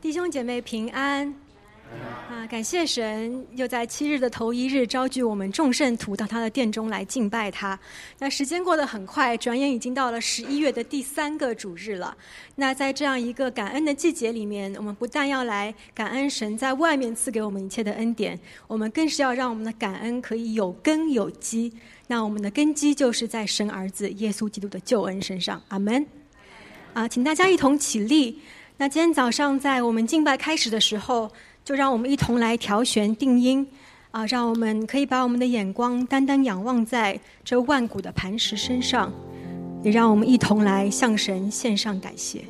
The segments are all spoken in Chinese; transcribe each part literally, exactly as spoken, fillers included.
弟兄姐妹平安啊！感谢神，又在七日的头一日召聚我们众圣徒到他的殿中来敬拜他。那时间过得很快，转眼已经到了十一月的第三个主日了。那在这样一个感恩的季节里面，我们不但要来感恩神在外面赐给我们一切的恩典，我们更是要让我们的感恩可以有根有基。那我们的根基就是在神儿子耶稣基督的救恩身上。阿们。啊，请大家一同起立。那今天早上在我们敬拜开始的时候，就让我们一同来调弦定音啊，让我们可以把我们的眼光单单仰望在这万古的磐石身上，也让我们一同来向神献上感谢。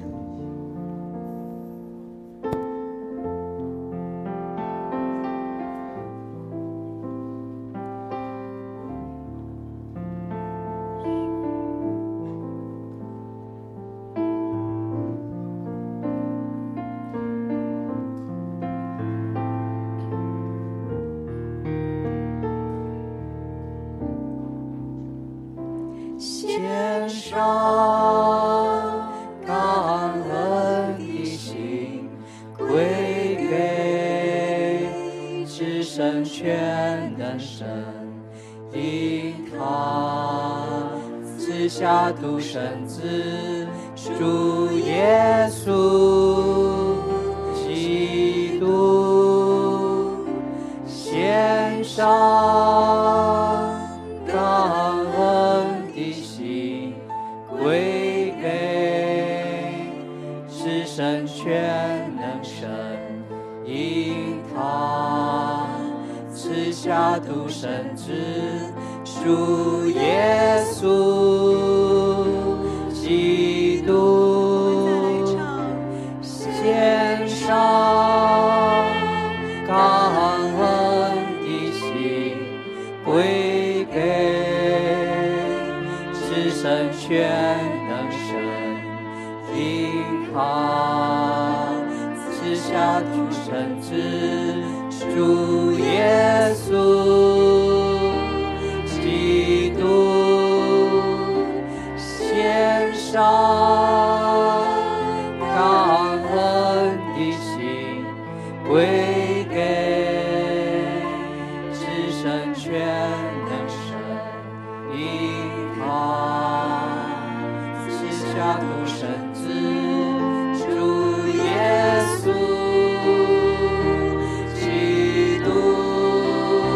独生子主耶稣基督，献上感恩的心，归给至圣全能神，因他赐下独生子主耶稣基督，献上感恩的心，归给至圣全能神，因他赐下独生子主耶稣基督，献上感恩的心，归给至圣全能神，因他赐下独生子主耶稣基督，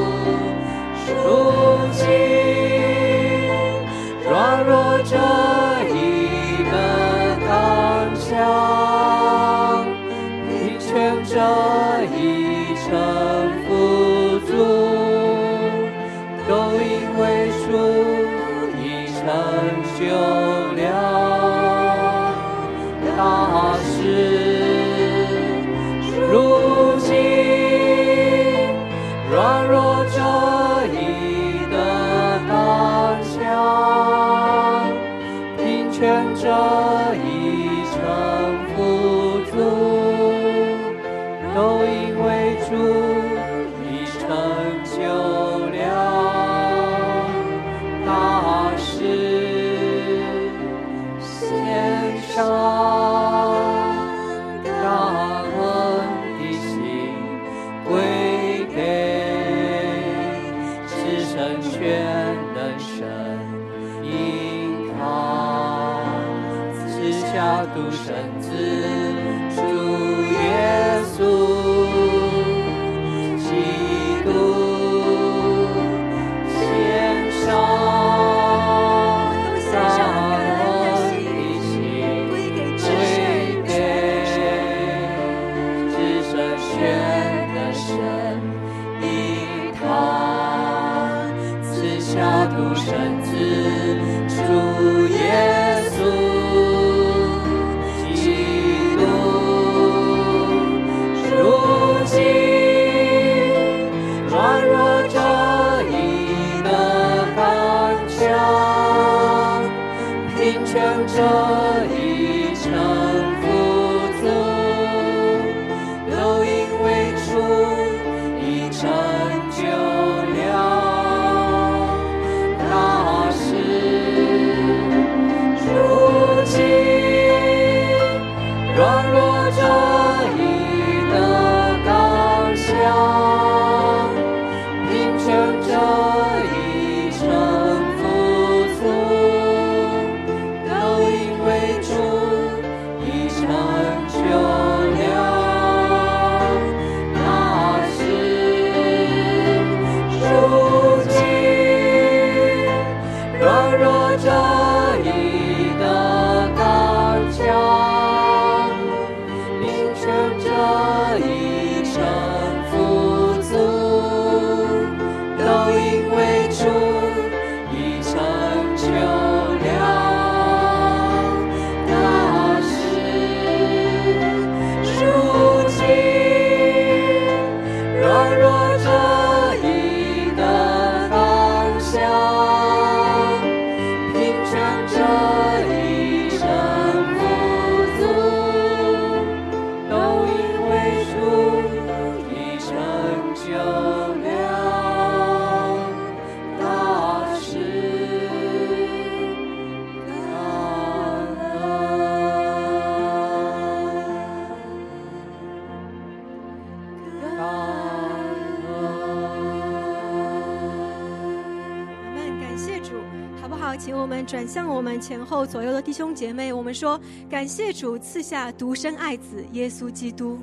告，请我们转向我们前后左右的弟兄姐妹，我们说感谢主赐下独生爱子耶稣基督。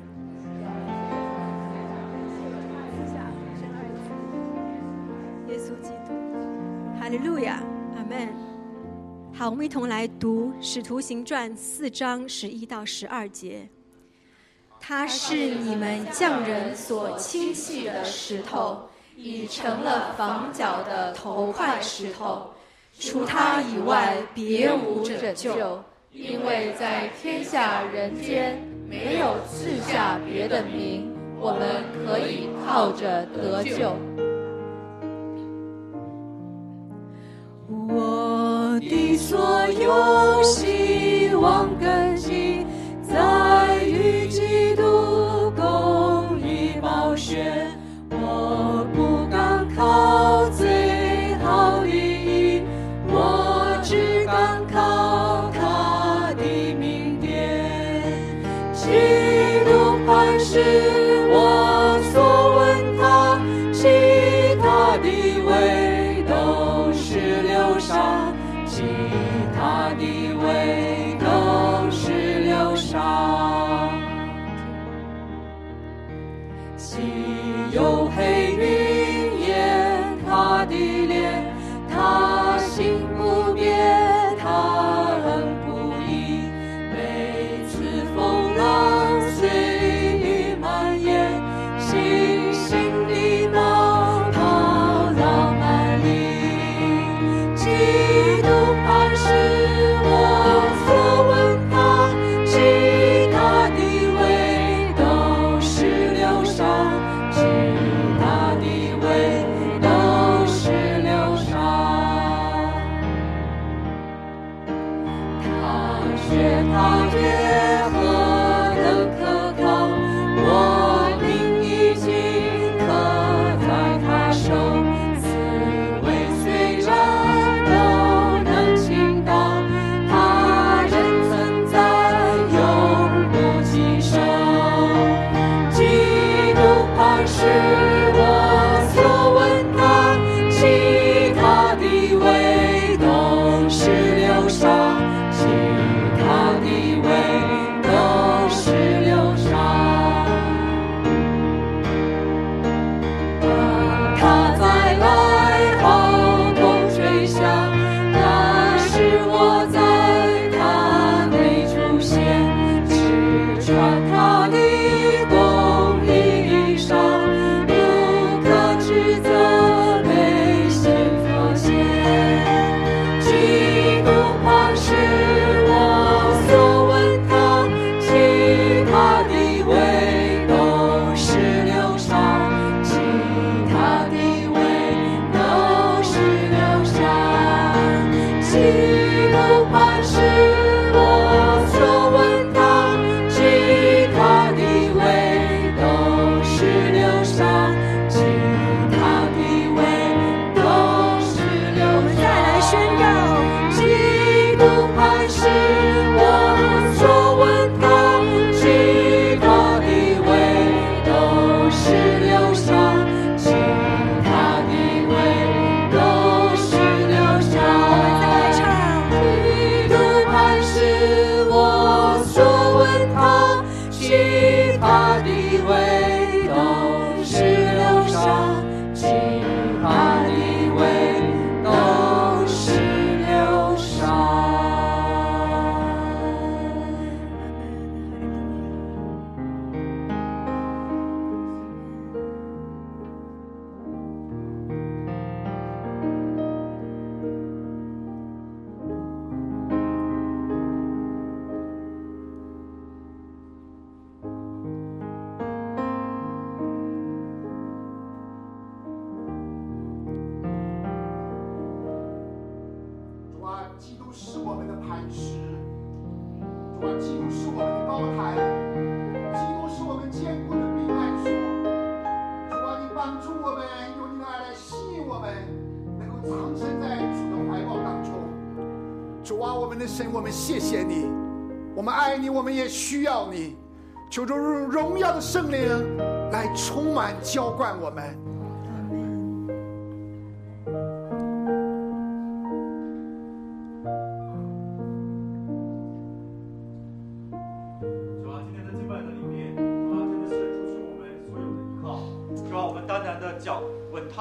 耶稣基督，哈利路亚，阿们。好，我们一同来读《使徒行传》四章十一到十二节。他是你们匠人所轻弃的石头，已成了房角的头块石头，除他以外别无拯救， 因为在天下人间没有赐下别的名，我们可以靠着得救。 我的所有希望根基在于基督公义宝血，我不敢靠最好的义，我只敢靠他的名典。基督磐石我所问他，其他的味都是流沙，其他的味都是流沙。既有黑云掩他的脸，他心不变，他恩不移。每次风浪随雨蔓延，星星的冒跑到满里。基督磐石我所问他，其他的味都是流沙，其他的味都是流沙。他学他学何等可靠，我命已经刻在他手，刺猬虽然都能倾倒，他仍存在永不击收。基督磐石我所问他，其他的味都是流沙，其他的味都是流沙。他再来号筒吹响，那时我在他内出现，只穿他的公义衣裳，不可指责被先发现。基督磐石我所问他，其他的味都是流沙，其他的味都是流沙。基督磐石我所问他，其他的味都是流沙，其他的味都是流沙。我们再来宣告，基督磐石我所问他，其他的味都是流沙，其他的味都是流沙。基督磐石我所问他，其他的味都是流沙，其他的味都是流沙。 主啊，基督是我们的磐石，主啊，基督是我们的高台，基督是我们坚固的避难所。主啊，你帮助我们，用你的爱来吸引我们，能够藏身在主的怀抱当中。主啊，我们的神，我们谢谢你，我们爱你，我们也需要你。求主荣耀的圣灵来充满浇灌我们。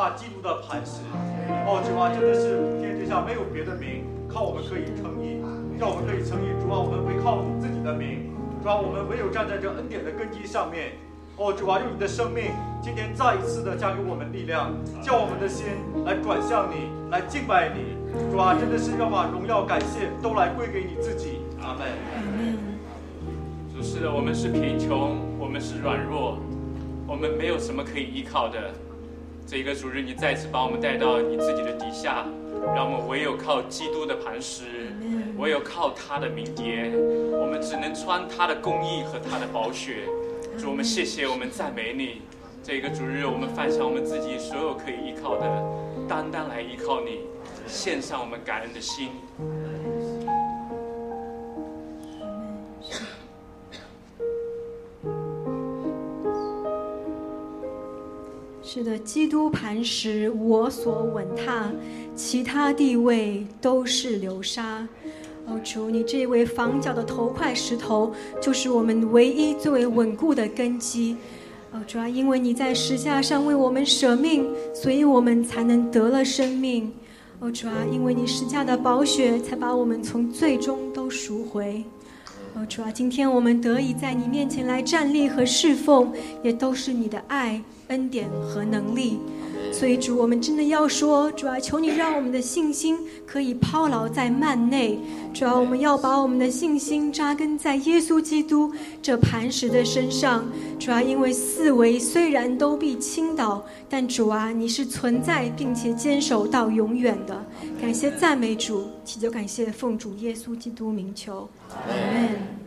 他基督的磐石。哦，主啊，真的是天之下没有别的名，靠我们可以称义，叫我们可以称义。主啊，我们唯靠你自己的名。主啊，我们唯有站在这恩典的根基上面。哦，主啊，用你的生命，今天再一次的加给我们力量，叫我们的心来转向你，来敬拜你。主啊，真的是要把荣耀、感谢都来归给你自己。阿门。 主，是的，我们是贫穷，我们是软弱，我们没有什么可以依靠的。这一个主日，你再次把我们带到你自己的底下，让我们唯有靠基督的磐石，唯有靠他的名节，我们只能穿他的公义和他的宝血。主，我们谢谢，我们赞美你。这个主日，我们放下我们自己所有可以依靠的，单单来依靠你，献上我们感恩的心。 是的，基督磐石，我所稳踏，其他地位都是流沙。哦，主，你这位房角的头块石头，就是我们唯一最为稳固的根基。哦，主啊，因为你在石架上为我们舍命，所以我们才能得了生命。哦，主啊，因为你石架的宝血，才把我们从最终都赎回。哦，主啊，今天我们得以在你面前来站立和侍奉，也都是你的爱、恩典和能力。所以主，我们真的要说，主啊，求你让我们的信心可以抛牢在幔内。主啊，我们要把我们的信心扎根在耶稣基督这磐石的身上。主啊，因为四围虽然都必倾倒，但主啊，你是存在并且坚守到永远的。感谢赞美主，祈求感谢奉主耶稣基督名求，阿们。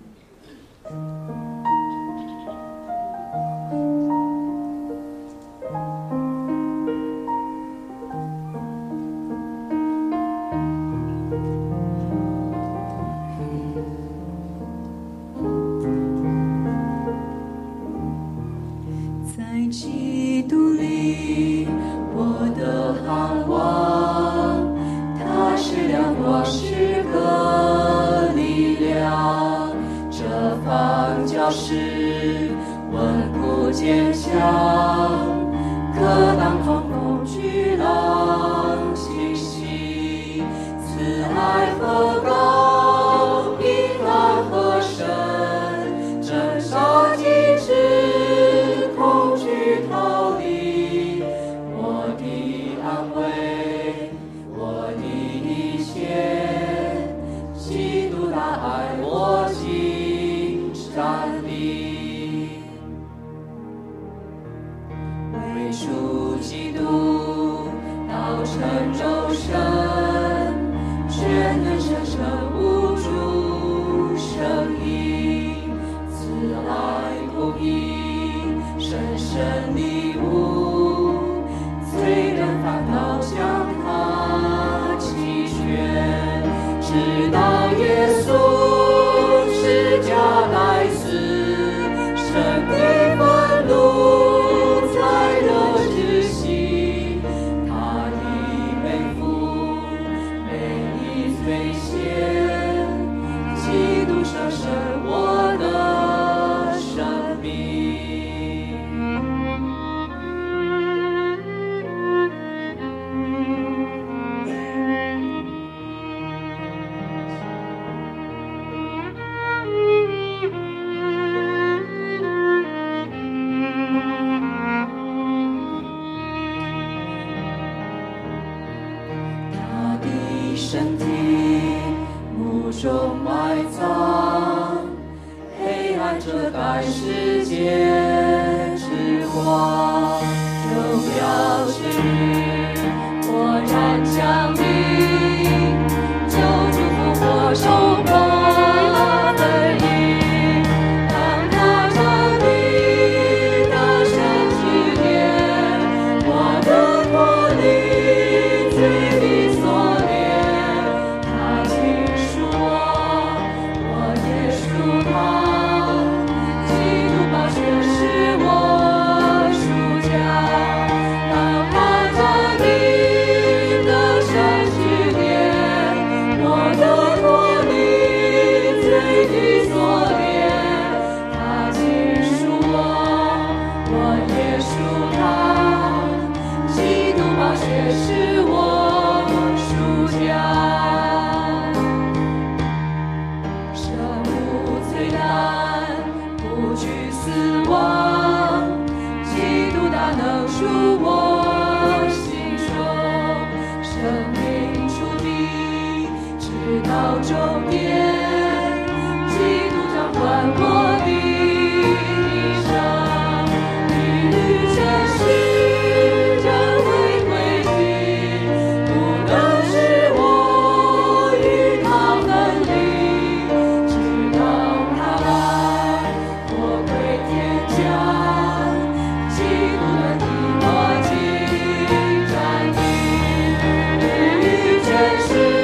基督里，我的盼望，它是亮光，是个力量。这房角石稳固坚强，可当狂风巨浪侵袭。慈爱何高，平安何深，真杀机智，恐惧逃离。我的安慰，我的一切，基督大爱我竟站立。为属基督道成肉身，全能神圣无主生意，慈爱公义深深礼物，罪人烦恼将他弃绝，直到耶稣十架来死，神的愤怒才得止息。他已背负每一罪愆，基督胜胜我的生命。他的身体墓中埋葬，黑暗遮盖世界之光，荣耀之日果然降临，救主复活收获本应。当他站立得胜之年，我的脱离罪的锁链，他轻恕我，我也恕他，基督宝血使我赎价。当他站立得胜之年，我的脱离到终点，基督掌管我的一生，一律全是这回归的，不能使我与他分离，直到他来，我归天家，基督的你我尽占领，一律全是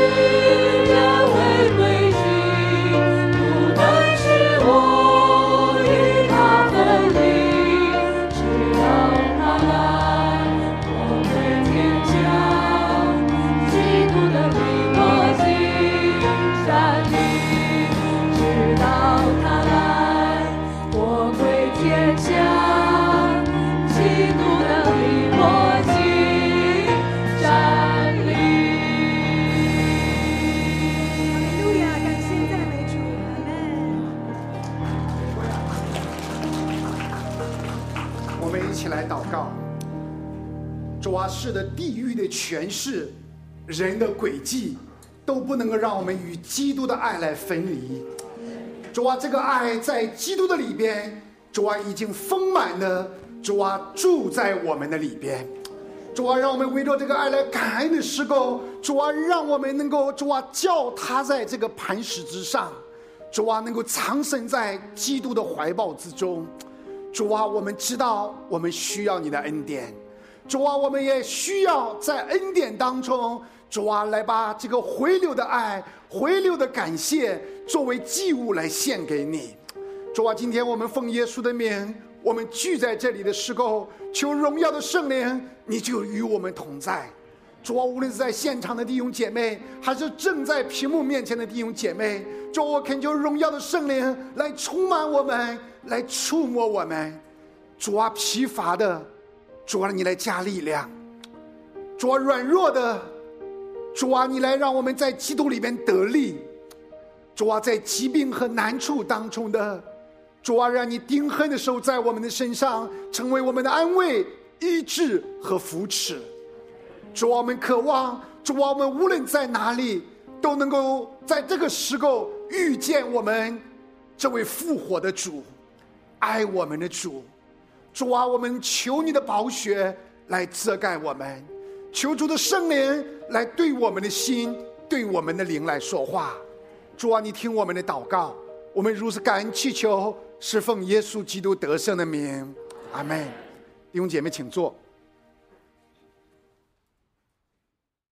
主啊，是的，地狱的权势，人的诡计，都不能够让我们与基督的爱来分离。主啊，这个爱在基督的里边，主啊已经丰满了，主啊住在我们的里边。主啊，让我们围着这个爱来感恩的时候，主啊，让我们能够主啊叫他在这个磐石之上，主啊能够藏身在基督的怀抱之中。主啊，我们知道我们需要你的恩典，主啊，我们也需要在恩典当中，主啊，来把这个回流的爱、回流的感谢作为祭物来献给你。主啊，今天我们奉耶稣的名，我们聚在这里的时候，求荣耀的圣灵，你就与我们同在。主啊，无论是在现场的弟兄姐妹，还是正在屏幕面前的弟兄姐妹，主啊，我恳求荣耀的圣灵来充满我们，来触摸我们。主啊，疲乏的，主啊，你来加力量；主啊，软弱的，主啊，你来让我们在基督里面得力；主啊，在疾病和难处当中的，主啊，让你钉痕的手在我们的身上，成为我们的安慰、医治和扶持。主啊，我们渴望，主啊，我们无论在哪里，都能够在这个时候遇见我们这位复活的主，爱我们的主。主啊，我们求你的宝血来遮盖我们，求主的圣灵来对我们的心、对我们的灵来说话。主啊，你听我们的祷告，我们如此感恩祈求，是奉耶稣基督得胜的名，阿们。弟兄姐妹请坐。